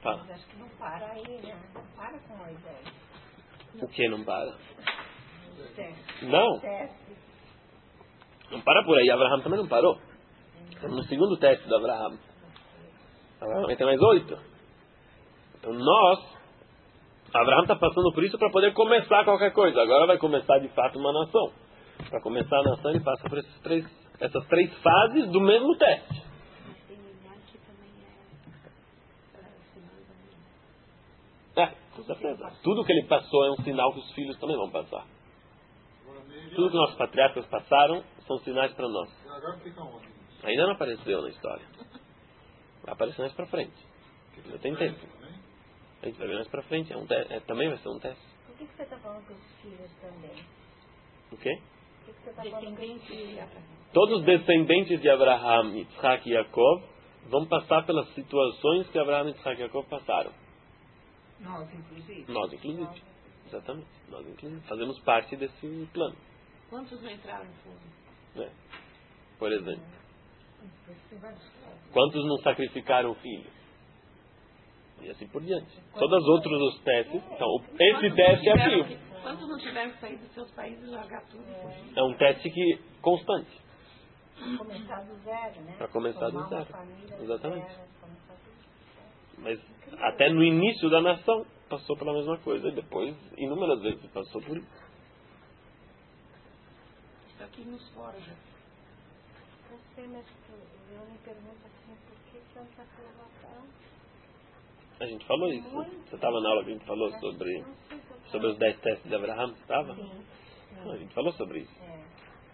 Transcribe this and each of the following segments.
Fala. Mas acho que não para aí, né? Não para com Moisés. O que não para? Teste. Não. Teste. Não para por aí. Abraham também não parou. Estamos no segundo teste do Abraham. Abraham tem mais 8. Então Abraham está passando por isso para poder começar qualquer coisa. Agora vai começar de fato uma nação. Para começar a nação ele passa por essas três fases do mesmo teste. Com certeza. Tudo que ele passou é um sinal que os filhos também vão passar. Tudo que nossos patriarcas passaram são sinais para nós. Ainda não apareceu na história. Vai aparecer mais para frente. Já tem tempo. A gente vai ver mais para frente. Também vai ser um teste. Por que você está falando com os filhos também? O quê? Por que você está falando com os filhos? Todos os descendentes de Abraham, Yitzhak e Yaakov vão passar pelas situações que Abraham, Yitzhak e Yaakov passaram. Nós, inclusive. Nós, inclusive. Exatamente. Nós, inclusive. Fazemos parte desse plano. Quantos não entraram em fogo? Por exemplo. Quantos não sacrificaram o filho? E assim por diante. Todos os outros testes. Então, esse teste é aqui. Quantos não tiveram que sair dos seus países e largar tudo? É um teste constante. Começar do zero, né? Para começar do zero. Exatamente. Começar do zero. Mas até no início da nação passou pela mesma coisa. E depois, inúmeras vezes, passou por isso. Isso aqui nos fora já. Eu sei, mas eu me pergunto assim, por que tanta provação? A gente falou isso. Você estava na aula que a gente falou sobre os 10 testes de Abraham? Você estava? Sim. A gente falou sobre isso. É.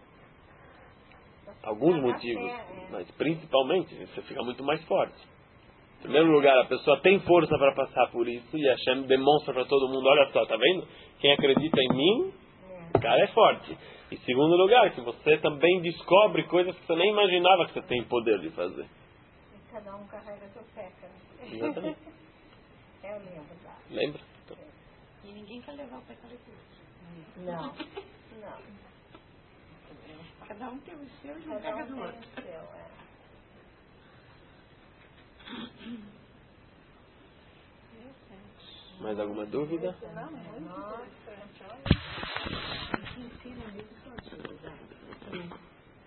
Alguns motivos, mas principalmente você fica muito mais forte. Em primeiro lugar, a pessoa tem força para passar por isso e a Hashem demonstra para todo mundo, olha só, tá vendo? Quem acredita em mim, o cara é forte. Em segundo lugar, que você também descobre coisas que você nem imaginava que você tem poder de fazer. E cada um carrega seu peca. Exatamente. Eu lembro, tá? Lembra? E ninguém quer levar o pé para Não. Não. Cada um tem o seu e não Cada pega um do tem outro. o seu, é. Mais alguma dúvida? Não, muito interessante. Ensina mesmo sozinho, né?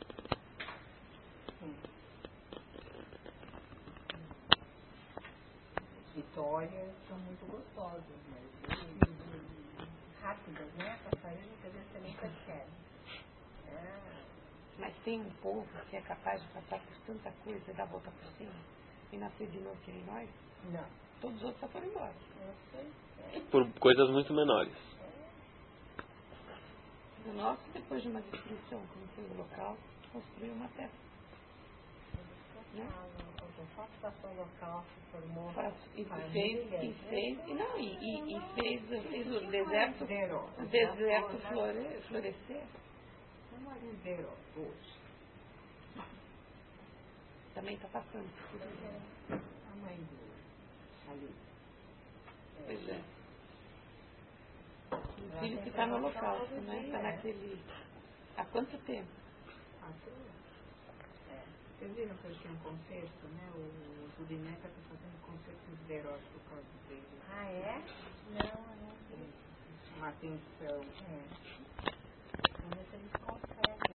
Vitórias são muito gostosas, mas rápidas, né? Passarinho, às vezes você nem percebe. Mas tem um povo que é capaz de passar por tanta coisa e dar a volta por cima e nascer de novo que nem nós? Não. Todos os outros só foram embora. Eu sei. Por coisas muito menores. O nosso, depois de uma destruição, como foi o local, construiu uma terra. Só a situação local se formou. E fez o deserto florescer. Não é zero hoje. Também está passando. A mãe do ali. Pois é. O filho que está no holocausto, né? Está naquele. Há quanto tempo? Vocês viram que hoje tem um concerto, né? O Budineca está fazendo concerto de heróis por causa dele. Ah, é? Não. Uma atenção. Vamos ver se eles conseguem.